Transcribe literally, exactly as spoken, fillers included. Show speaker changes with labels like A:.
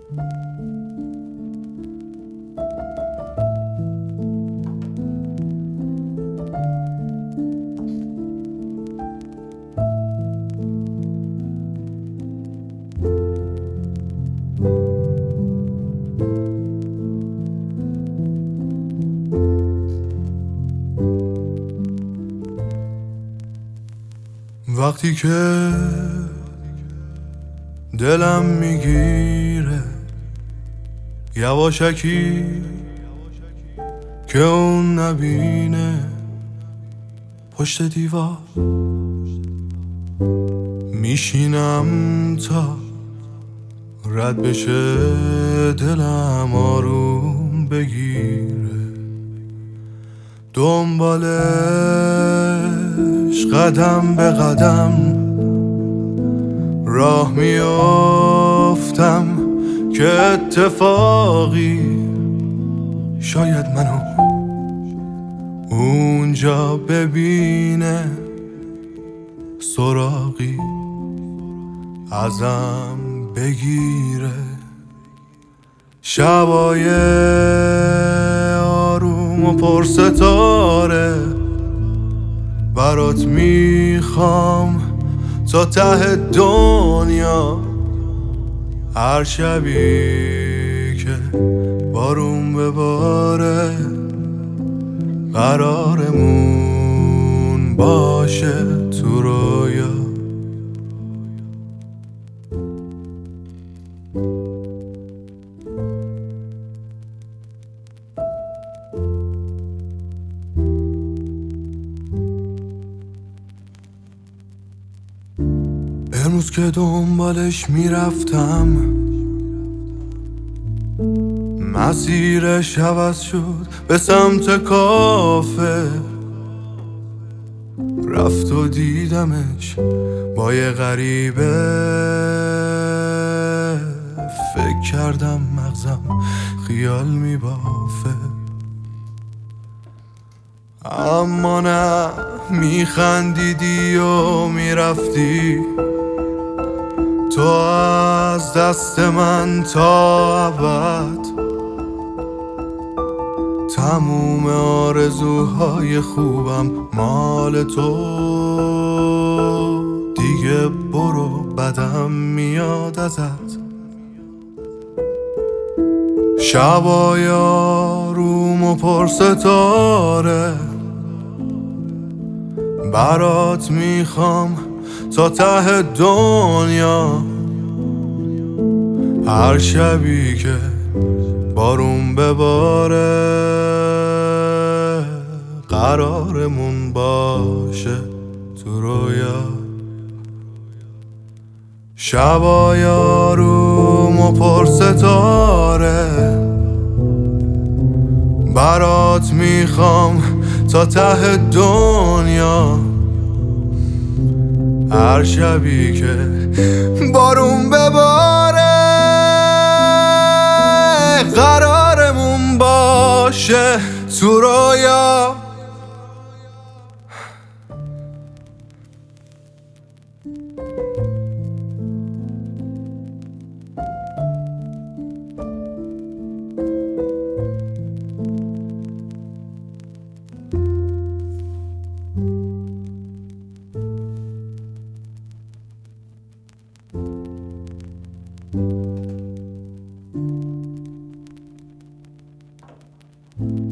A: وقتی که دلم میگیره یواشکی که اون نبینه پشت دیوار میشینم تا رد بشه دلم آروم بگیره دنبالش قدم به قدم راه میافتم که اتفاقی شاید منو اونجا ببینه سراغی ازم بگیره شبای آروم و پرستاره برات میخوام تا ته دنیا هر شبی که بارون بباره قرارمون باشه تو رویا امروز که دنبالش میرفتم مسیرش عوض شد به سمت کافه رفت و دیدمش با یه غریبه فکر کردم مغزم خیال میبافه اما نه میخندیدی و میرفتی تو از دست من تا ابد تموم آرزوهای خوبم مال تو دیگه برو بدم میاد ازت شبای آروم و پرستاره برات میخوام تا ته دنیا هر شبی که بارون بباره قرارمون باشه تو رویا شبای آروم و پرستاره برات میخوام تا ته دنیا هر شبی که بارون بباره قرارمون باشه تو رویا
B: Thank you.